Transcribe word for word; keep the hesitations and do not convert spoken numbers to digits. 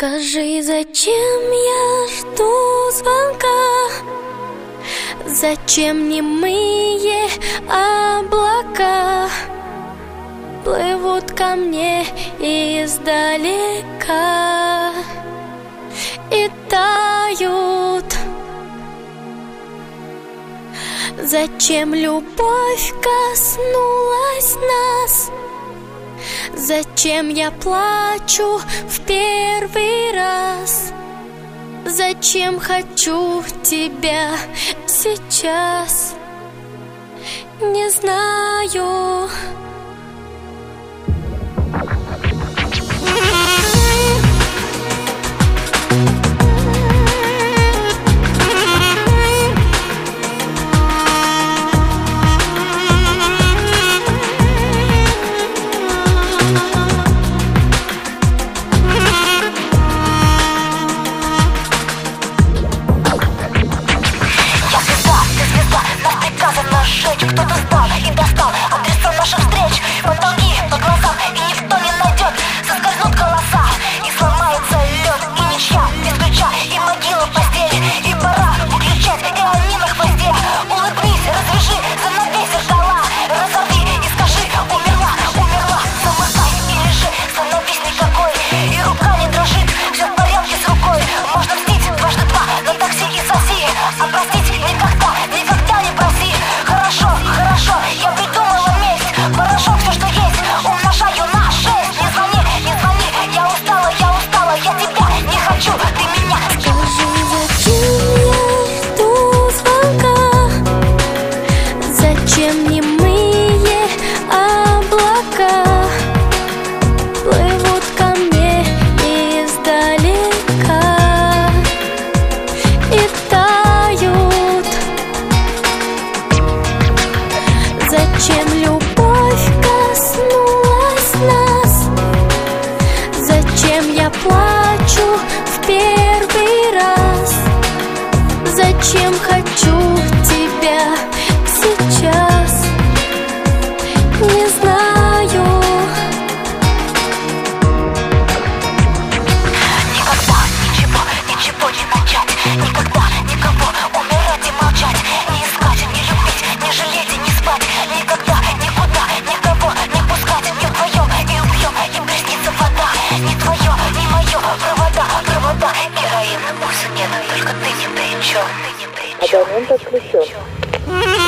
Скажи, зачем я жду звонка? Зачем немые облака плывут ко мне издалека и тают? Зачем любовь коснулась нас? Зачем я плачу в первый раз? Зачем хочу тебя сейчас? Не знаю. Кто-то сдал и достал адреса наших встреч, по долги, по глазам, и никто не найдет. Соскользнут голоса, и сломается лед, и ничья без ключа, и могила в постели, и пора выключать, и они на хвосте. Улыбнись, развяжи, занавей зеркала, разорви и скажи: умерла, умерла. Замортай и лежи, становись никакой, и рука не дрожит, все в порядке с рукой. Можно мстить дважды два на такси и соси, а простить никогда, никогда не проси. Хорошо, хорошо, я придумала месть. Порошок, все, что есть, умножаю на шесть. Не звони, не звони, я устала, я устала, я тебя не хочу, ты меня. Скажи, зачем я жду звонка? Зачем немые облака плывут ко мне издалека и тают? Зачем любовь коснулась нас? Зачем я плачу в первый раз? Зачем хочу тебя сейчас? Не знаю. Никогда ничего, ничего не начать. Никогда никого умирать и молчать. Не искать, не любить, не жалеть и не спать. Никогда, никуда, никого не пускать. Не вдвоем и убьем, им приснится вода. Не твое, не мое, провода, провода. Героин, пульса нет, только ты не при чем. Абонент отключен.